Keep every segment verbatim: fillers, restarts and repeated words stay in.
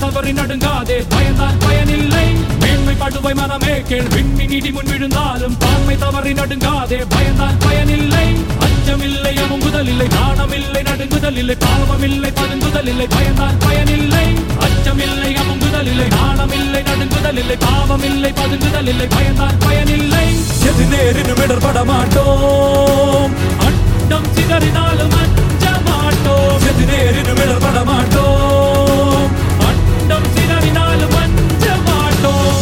தவறி நடுங்காதே பயந்தால் பயனில்லை மேன்மை படுவை மனமே கேள் விண்ணின் இடி முன் விழுந்தாலும் தாண்மை தவறி நடுங்காதே பயந்தால் பயனில்லை அச்சமில்லை அமுங்குதல் இல்லை நாணமில்லை நடுங்குதல் இல்லை பாவமில்லை பதுங்குதல் இல்லை பயந்தால் பயனில்லை அச்சமில்லை அமுங்குதல் இல்லை நாணமில்லை நடுங்குதல் இல்லை பாவமில்லை பதுங்குதல் இல்லை பயந்தால் பயனில்லை எது நேரினும் இடர்பட மாட்டோம் அண்டம் சிதறினாலும் அஞ்ச மாட்டோம் எது நேரினும் இடர்பட மாட்டோம் அண்டம் சிதறினாலும் அஞ்ச மாட்டோம்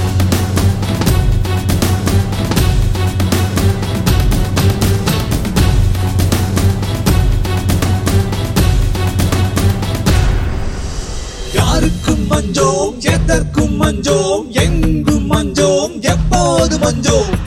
யாருக்கும் மஞ்சோம் எதற்கும் மஞ்சோம் எங்கும் மஞ்சோம் எப்போது மஞ்சோம்